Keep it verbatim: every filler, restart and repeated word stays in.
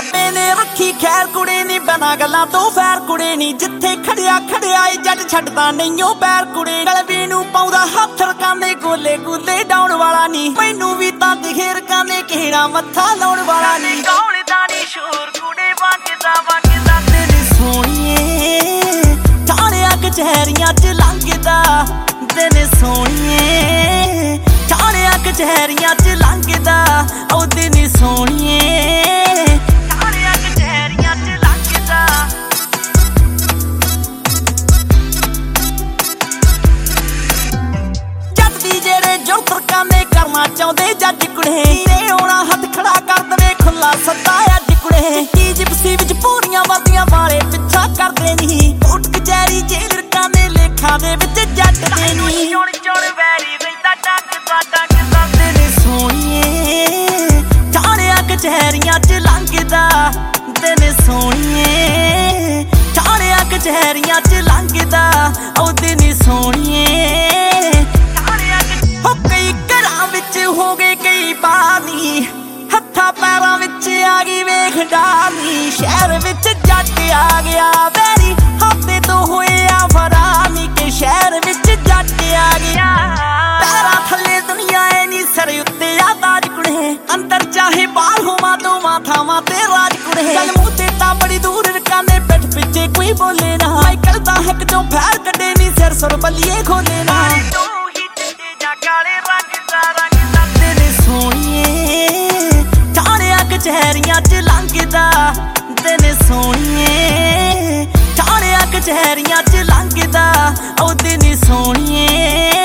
ਰੱਬੇ ਨੇ ਰੱਖੀ ਖੈਰ ਕੁੜੇ ਨੀ ਬਿਨਾਂ ਗੱਲਾਂ ਤੋਂ ਫੈਰ ਕੁੜੇ ਨੀ ਜਿੱਥੇ ਖੜਿਆ ਖੜਿਆ ਏ ਜੱਟ ਛੱਡਦਾ ਨਹੀਂ ਓ ਪੈਰ ਕੁੜੇ ਗਲਵੀ ਨੂੰ ਪਾਉਂਦਾ ਹੱਥ ਰਕਾਂਦੇ ਗੋਲੇ ਗੋਲੇ ਡਾਉਣ ਵਾਲਾ ਨੀ ਮੈਨੂੰ ਵੀ ਤਾਂ ਦਿਖੇ ਰਕਾਂਦੇ ਕਿਹੜਾ ਮੱਥਾ ਲਾਉਣ ਵਾਲਾ ਨੀ ਕੌਣ ਦਾ ਨੀ ਸ਼ੋਰ ਕੁੜੇ ਵਗਦਾ ਵਗਦਾ ਤੇਰੀ ਸੋਹਣੀਏ ਥਾਣਿਆਂ ਕਚਹਿਰੀਆਂ ਚ ਲੰਘਦਾ ਦਿਨ ਸੋਹਣੀਏ ਥਾਣਿਆਂ ਕਚਹਿਰੀਆਂ ਚ ਲੰਘਦਾ ਉਹ ਦਿਨ ਸੋਹਣੀਏ ਥਾਣਿਆਂ ਕਚਹਿਰੀਆਂ ਚ ਲੰਘਦਾ ਜੱਟ ਦੀ ਜਿਹੜੇ ਜੁਰਤ ਕਾਨੇ ਕਰਨਾ ਚਾਹੁੰਦੇ ਜੱਜ ਕੁੜੇ ਰੇ ਆਉਣਾ ਹੱਥ ਖੜਾ ਕਰ ਦਵੇ ਖੁੱਲਾ ਸੱਦਾ ਅੱਜ ਕੁੜੇ ਕੀ ਜਿਪਸੀ ਵਿੱਚ ਪੂਰੀਆਂ ਵਰਦੀਆਂ ਵਾਲੇ ਪਿੱਛਾ ਕਰਦੇ ਨਹੀਂ ਕੋਟ ਕਚਹਿਰੀ ਜੇਲ੍ਹ ਕਾਨੇ ਲੇਖਾਂ ਦੇ ਵਿੱਚ ਜੱਟ ਦੇ ਨਹੀਂ ਚੁਣ ਚੁਣ ਵੈਰੀ ਰਹਿੰਦਾ ਟੱਕਦਾ ਟੱਕਦਾ ਤੇਰੀ ਸੋਹਣੀਏ ਥਾਣਿਆਂ ਕਚਹਿਰੀਆਂ ਚ ਲੰਘਦਾ ਦਿਨ ਸੋਹਣੀਏ ਥਾਣਿਆਂ ਕਚਹਿਰੀਆਂ ਚ ਲੰਘਦਾ ਉਹ ਦਿਨ ਸੋਹਣੀਏ ਥਾਣਿਆਂ ਹੋ ਕਈ ਘਰਾਂ ਵਿੱਚ ਹੋ ਗਏ ਕਈ ਬਾਨੀ ਹੱਥਾਂ ਪੈਰਾਂ ਵਿੱਚ ਆ ਗਈ ਵੇਖ ਡਾਨੀ ਸ਼ਹਿਰ ਵਿੱਚ ਜੱਟ ਆ ਗਿਆ ਵੈਰੀ ਹੱਥੇ ਤੋਂ ਹੋਇਆ ਫਰਾਨੀ ਕੇ ਸ਼ਹਿਰ ਵਿੱਚ ਜੱਟ ਆ ਗਿਆ ਪੈਰਾਂ ਥੱਲੇ ਦੁਨੀਆ ਏ ਨੀ ਸਿਰ ਉੱਤੇ ਆ ਤਾਜ ਕੁੜੇ ਅੰਦਰ ਚਾਹੇ ਬਾਹਰ ਹੋਵਾਂ ਦੋਵਾਂ ਥਾਵਾਂ ਤੇ ਰਾਜ ਕੁੜੇ ਚੱਲ ਮੂੰਹ ਤੇ ਤਾਂ ਬੜੀ ਦੂਰ ਰਕਾਨੇ ਪਿੱਠ ਪਿੱਛੇ ਕੋਈ ਬੋਲੇ ਨਾ ਮੈਂ ਕਰਦਾ ਹੱਕ ਚੋਂ ਫੈਰ ਕੱਢੇ ਨੀ ਸਿਰ ਸੁਰ ਬੱਲੀਏ ਖੋਲੇ ਨਾ ਤੂੰ ਹੀ ਚਿੱਟੇ ਜਾਂ ਕਾਲੇ ਰੰਗ ਦਾ ਰੰਗ ਦਾ ਤੇਰੀ ਸੋਹਣੀਏ ਥਾਣਿਆਂ ਕਚਹਿਰੀਆਂ ਚ ਲੰਘਦਾ ਦਿਨ ਸੋਹਣੀਏ ਥਾਣਿਆਂ ਕਚਹਿਰੀਆਂ ਚ ਲੰਘਦਾ ਉਹ ਦਿਨ ਸੋਹਣੀਏ